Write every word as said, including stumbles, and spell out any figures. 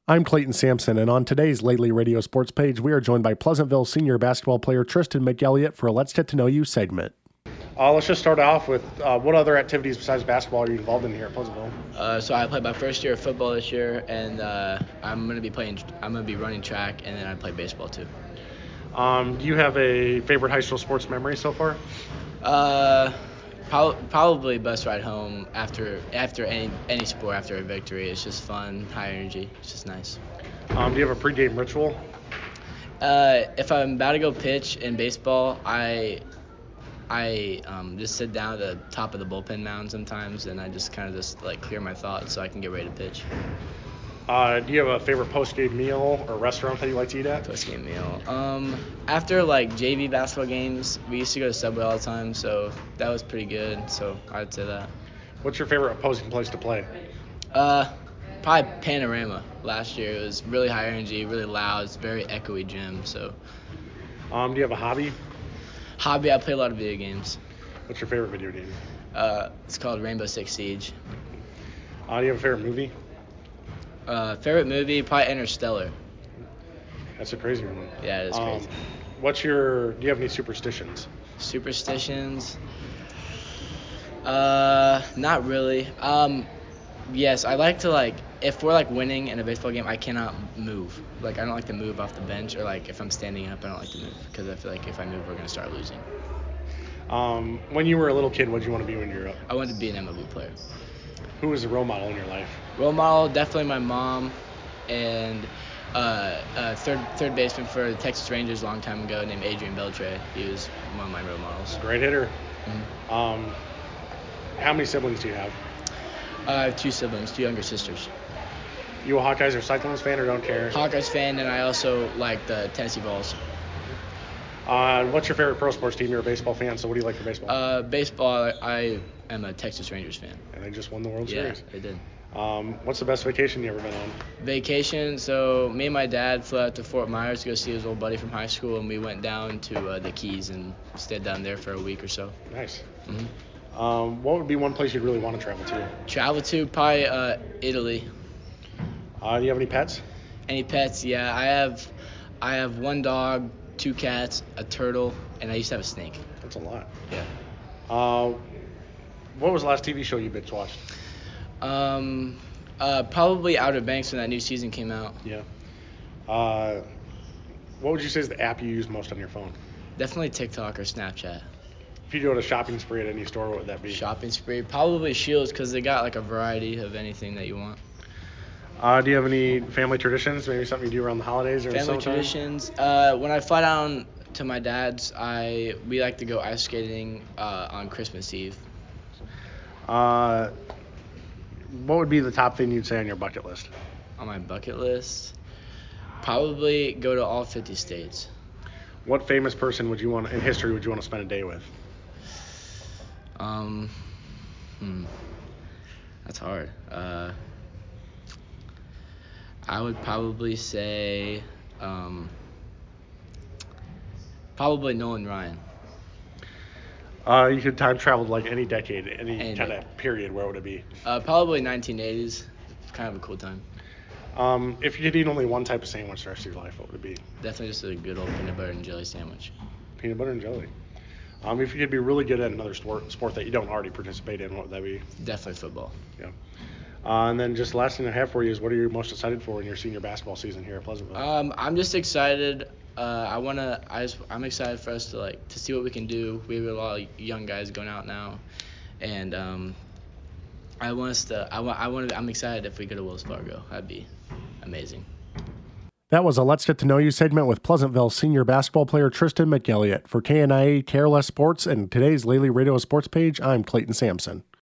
I'm Clayton Sampson, and on today's Lately Radio Sports page, we are joined by Pleasantville senior basketball player Tristan McElliott for a Let's Get to Know You segment. Uh, let's just start off with uh, what other activities besides basketball are you involved in here at Pleasantville? Uh, so I played my first year of football this year, and uh, I'm gonna be playing. I'm gonna be running track, and then I play baseball too. Um, do you have a favorite high school sports memory so far? Uh, pro- probably bus ride home after after any any sport after a victory. It's just fun, high energy. It's just nice. Um, do you have a pregame ritual? Uh, if I'm about to go pitch in baseball, I I um, just sit down at the top of the bullpen mound sometimes, and I just kind of just like clear my thoughts so I can get ready to pitch. Uh, do you have a favorite post-game meal or restaurant that you like to eat at? Post-game meal. Um, after like J V basketball games, we used to go to Subway all the time, so that was pretty good. So I'd say that. What's your favorite opposing place to play? Uh, probably Panorama. Last year it was really high energy, really loud. It's a very echoey gym. So. Um, do you have a hobby? Hobby, I play a lot of video games. What's your favorite video game? Uh, it's called Rainbow Six Siege. Uh, do you have a favorite movie? Uh, favorite movie, probably Interstellar. That's a crazy one. Yeah, it is crazy. Um, what's your? Do you have any superstitions? Superstitions? Uh, not really. Um, yes, I like to like if we're like winning in a baseball game, I cannot move. Like I don't like to move off the bench, or like if I'm standing up, I don't like to move because I feel like if I move, we're gonna start losing. Um, when you were a little kid, what did you want to be when you were up? I wanted to be an M L B player. Who was a role model in your life? Role model, definitely my mom, and uh, uh, third third baseman for the Texas Rangers a long time ago named Adrian Beltre. He was one of my role models. Great hitter. Mm-hmm. Um, how many siblings do you have? Uh, I have two siblings, two younger sisters. You a Hawkeyes or Cyclones fan or don't care? Hawkeyes fan, and I also like the Tennessee Vols. Uh, what's your favorite pro sports team? You're a baseball fan, so what do you like for baseball? Uh, baseball, I am a Texas Rangers fan. And they just won the World yeah, Series. Yeah, they did. Um, what's the best vacation you ever been on? Vacation, so me and my dad flew out to Fort Myers to go see his old buddy from high school, and we went down to uh, the Keys and stayed down there for a week or so. Nice. Mm-hmm. Um, what would be one place you'd really want to travel to? Travel to, probably uh, Italy. Uh, do you have any pets? Any pets? Yeah, I have. I have one dog, two cats, a turtle, and I used to have a snake. That's a lot. Yeah. Uh, what was the last T V show you binge watched? Um, uh, probably Outer Banks when that new season came out. Yeah. Uh, what would you say is the app you use most on your phone? Definitely TikTok or Snapchat. If you go to a shopping spree at any store, what would that be? Shopping spree, probably Shields because they got like a variety of anything that you want. Uh, do you have any family traditions? Maybe something you do around the holidays or family summertime? traditions? Uh, when I fly down to my dad's, I we like to go ice skating uh, on Christmas Eve. Uh, what would be the top thing you'd say on your bucket list? On my bucket list, probably go to all fifty states. What famous person would you want in history would you want to spend a day with? Um, hmm, that's hard. Uh, I would probably say, um, probably Nolan Ryan. Uh, you could time travel to like any decade, any, Any kind de- of period. Where would it be? Uh, probably nineteen eighties. Kind of a cool time. Um, if you could eat only one type of sandwich the rest of your life, what would it be? Definitely just a good old peanut butter and jelly sandwich. Peanut butter and jelly. Um, if you could be really good at another sport, sport that you don't already participate in, what would that be? Definitely football. Yeah. Uh, and then just last thing I have for you is what are you most excited for in your senior basketball season here at Pleasantville? Um, I'm just excited. Uh, I wanna. I just, I'm excited for us to like to see what we can do. We have a lot of young guys going out now, and um, I want us to. I want. I want. I'm excited if we go to Wells Fargo. That'd be amazing. That was a Let's Get to Know You segment with Pleasantville senior basketball player Tristan McElliott. For K N I A Careless Sports and today's Lately Radio Sports page, I'm Clayton Sampson.